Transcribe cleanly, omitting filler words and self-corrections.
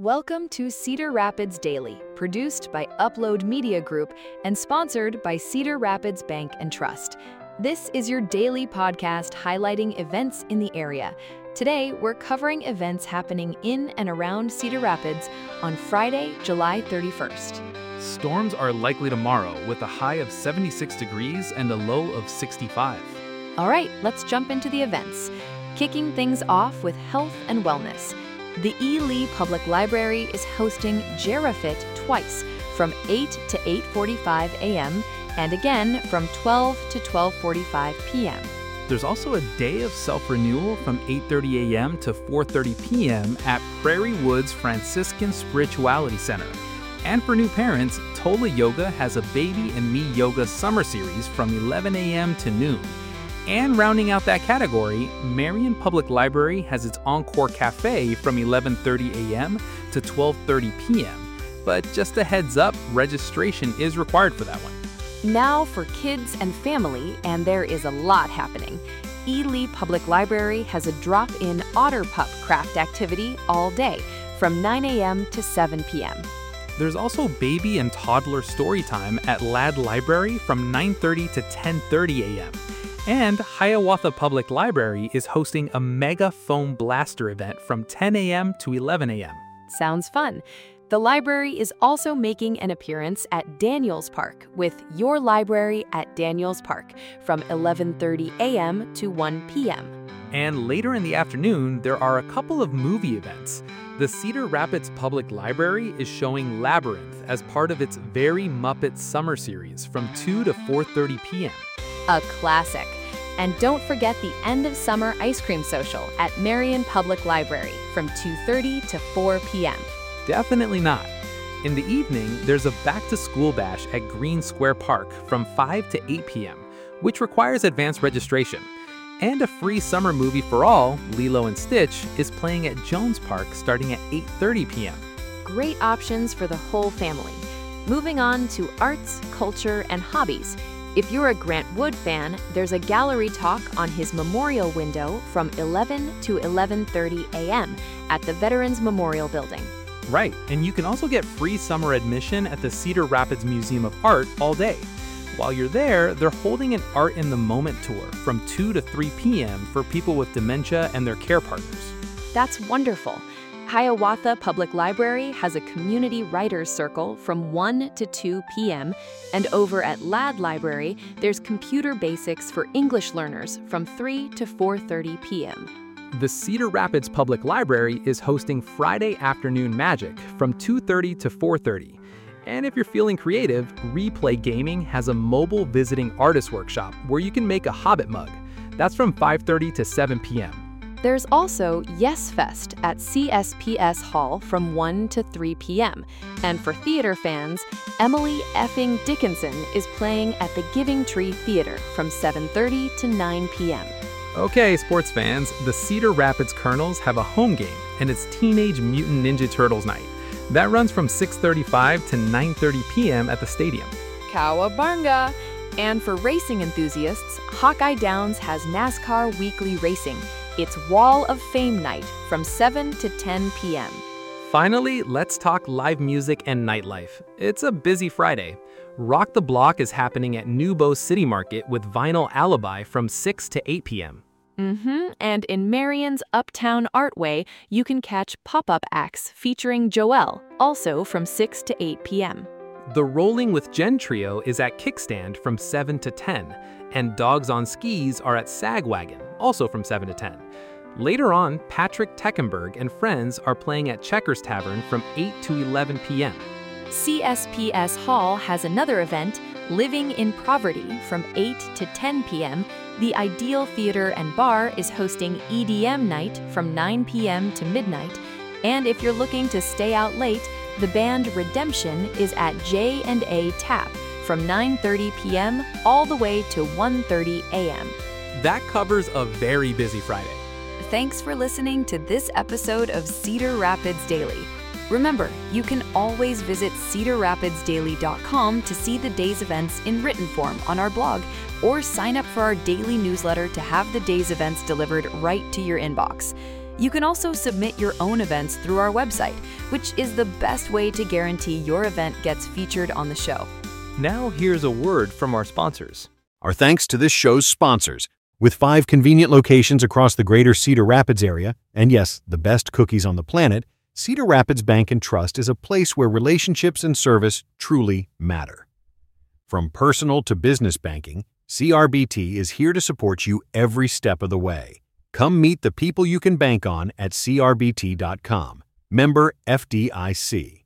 Welcome to Cedar Rapids Daily, produced by Upload Media Group and sponsored by Cedar Rapids Bank and Trust. This is your daily podcast highlighting events in the area. Today, we're covering events happening in and around Cedar Rapids on Friday, July 31st. Storms are likely tomorrow with a high of 76 degrees and a low of 65. All right, let's jump into the events. Kicking things off with health and wellness. The E. Lee Public Library is hosting Gerafit twice, from 8 to 8:45 a.m. and again from 12 to 12:45 p.m. There's also a day of self-renewal from 8:30 a.m. to 4:30 p.m. at Prairie Woods Franciscan Spirituality Center. And for new parents, Tola Yoga has a Baby and Me Yoga summer series from 11 a.m. to noon. And rounding out that category, Marion Public Library has its Encore Cafe from 11:30 a.m. to 12:30 p.m. But just a heads up, registration is required for that one. Now for kids and family, and there is a lot happening. E. Lee Public Library has a drop-in Otter Pup craft activity all day, from 9 a.m. to 7 p.m. There's also baby and toddler story time at Ladd Library from 9:30 to 10:30 a.m. And Hiawatha Public Library is hosting a Mega Foam Blaster event from 10 a.m. to 11 a.m. Sounds fun. The library is also making an appearance at Daniels Park with Your Library at Daniels Park from 11:30 a.m. to 1 p.m. And later in the afternoon, there are a couple of movie events. The Cedar Rapids Public Library is showing Labyrinth as part of its Very Muppets Summer Series from 2 to 4:30 p.m. A classic. And don't forget the end of summer ice cream social at Marion Public Library from 2:30 to 4 p.m. Definitely not. In the evening, there's a back-to-school bash at Green Square Park from 5 to 8 p.m., which requires advanced registration. And a free summer movie for all, Lilo and Stitch, is playing at Jones Park starting at 8:30 p.m. Great options for the whole family. Moving on to arts, culture, and hobbies. If you're a Grant Wood fan, there's a gallery talk on his memorial window from 11 to 11:30 a.m. at the Veterans Memorial Building. Right, and you can also get free summer admission at the Cedar Rapids Museum of Art all day. While you're there, they're holding an Art in the Moment tour from 2 to 3 p.m. for people with dementia and their care partners. That's wonderful. Hiawatha Public Library has a community writers circle from 1 to 2 p.m. and over at Ladd Library, there's computer basics for English learners from 3 to 4:30 p.m. The Cedar Rapids Public Library is hosting Friday Afternoon Magic from 2:30 to 4:30. And if you're feeling creative, Replay Gaming has a mobile visiting artist workshop where you can make a Hobbit mug. That's from 5:30 to 7 p.m. There's also Yes Fest at CSPS Hall from 1 to 3 p.m. And for theater fans, Emily Effing Dickinson is playing at the Giving Tree Theater from 7:30 to 9 p.m. Okay, sports fans, the Cedar Rapids Colonels have a home game, and it's Teenage Mutant Ninja Turtles night. That runs from 6:35 to 9:30 p.m. at the stadium. Cowabunga! And for racing enthusiasts, Hawkeye Downs has NASCAR Weekly Racing. It's Wall of Fame night from 7 to 10 p.m. Finally, let's talk live music and nightlife. It's a busy Friday. Rock the Block is happening at New Bow City Market with Vinyl Alibi from 6 to 8 p.m. And in Marion's Uptown Artway, you can catch pop-up acts featuring Joelle, also from 6 to 8 p.m. The Rolling with Jen Trio is at Kickstand from 7 to 10, and Dogs on Skis are at Sagwagon, also from 7 to 10. Later on, Patrick Teckenberg and friends are playing at Checkers Tavern from 8 to 11 p.m. CSPS Hall has another event, Living in Poverty, from 8 to 10 p.m. The Ideal Theater and Bar is hosting EDM night from 9 p.m. to midnight. And if you're looking to stay out late, the band Redemption is at J&A Tap from 9:30 p.m. all the way to 1:30 a.m. That covers a very busy Friday. Thanks for listening to this episode of Cedar Rapids Daily. Remember, you can always visit cedarrapidsdaily.com to see the day's events in written form on our blog, or sign up for our daily newsletter to have the day's events delivered right to your inbox. You can also submit your own events through our website, which is the best way to guarantee your event gets featured on the show. Now here's a word from our sponsors. Our thanks to this show's sponsors. With 5 convenient locations across the greater Cedar Rapids area, and yes, the best cookies on the planet, Cedar Rapids Bank and Trust is a place where relationships and service truly matter. From personal to business banking, CRBT is here to support you every step of the way. Come meet the people you can bank on at CRBT.com. Member FDIC.